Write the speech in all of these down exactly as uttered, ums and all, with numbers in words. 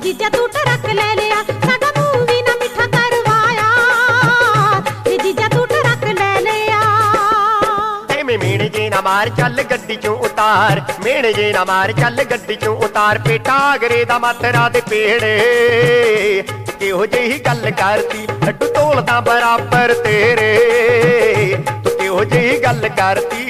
जीजा तू ट्रक ले लिया साडा मूंह भी ना मिठा करवाया वे जीजा तू ट्रक ले लिया। मेणे जे ना मार चल गड्डी चों उतार मेणे जे ना मार चल गड्डी चों उतार पेटा आगरे दा मातरा दे पेड़े किहो जेही गल करती लड्डू तोलदा बराबर तेरे तू किहो जेही गल करती।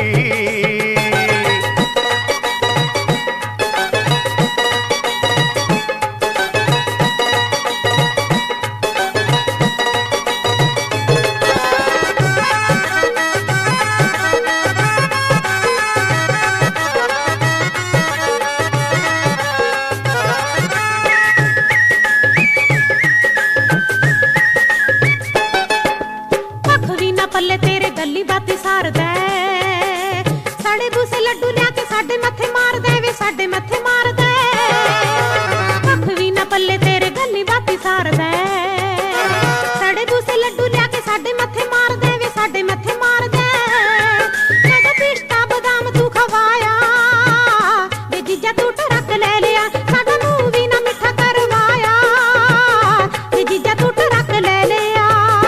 पल्ले तेरे गली बाती सार दे साढ़े दूसरे लड्डू लिया के साढ़े मथे मार दे वे साढ़े मथे मार दे कख भी ना पल्ले तेरे गली बाती सार दे साढ़े दूसरे लड्डू लिया के साढ़े मथे मार दे वे साढ़े मथे मार दे जदों पिस्ता बादाम तू खवाया वे जीजा तू ट्रक ले लिया साडा मूंह भी ना मिठा करवाया वे जीजा तू ट्रक ले लिया।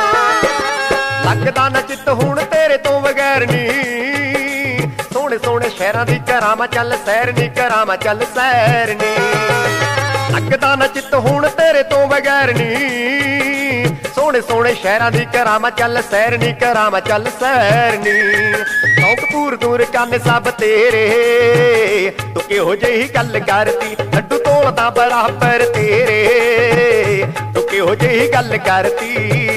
लगदा ना चित हुण तेरे तो बगैर नी सोहणे सोहणे शहरां दी करां चल सैर नी करां चल सैर नी। लगदा ना चित हुण तेरे तो बगैर नी सोहणे सोहणे शहरां दी करां चल सैर नी करां चल सैर नी। शौक दूर दूर कन सब तेरे तू किहो जेही गल करती लड्डू तोलदा बराबर तेरे तू किहो जेही गल करती।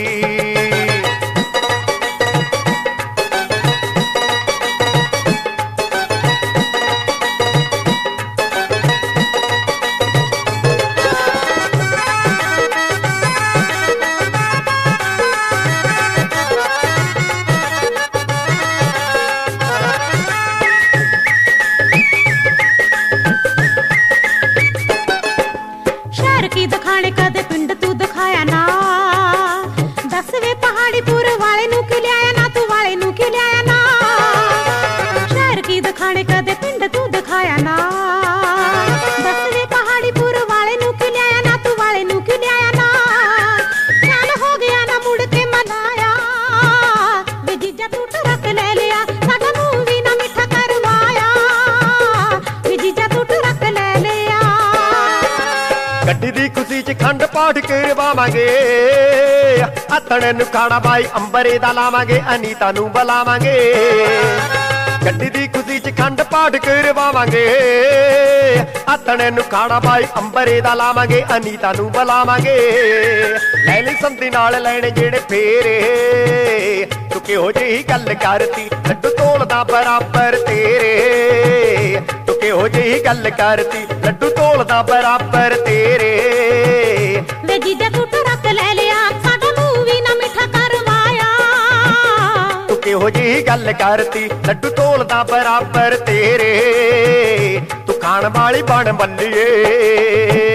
की दिखाने कदे पिंड तू दिखाया ना दस वे पहाड़ीपुर वाले नू क्यों लियाया ना तू वाले नू क्यों लियाया ना। शहर की दिखाने कदे पिंड तू दिखाया ना दस वे पहाड़ीपुर वाले नू क्यों लियाया ना तू वाले नू क्यों लियाया ना। चल हो गया ना मुड़ के मनाया वे जीजा तू ट्रक ले लिया साडा मूंह भी ना मिठा करवाया वे जीजा तू ट्रक ले लिया। गड्डी दी खुशी च खंड पाठ करवावांगे हथणे नू खाना बाई अंबरे दा लावांगे अनीता नू बुलावांगे। गड्डी दी खुशी च खंड पाठ करवावांगे हथणे नू खाना बाई अंबरे दा लावांगे अनीता नू बुलावांगे। ले ली संधी नाल लैणे जेड़े फेरे तू किहो जेही गल करती लड्डू तोलदा बराबर तेरे तू किहो जेही गल करती लड्डू तोलदा बराबर तेरे वे जीजा तू ट्रक ले लिया साडा मूंह भी ना मिठा करवाया तू किहो जेही गल करती लड्डू तोलदा बराबर तेरे तू खाण वाली बण बल्लीए।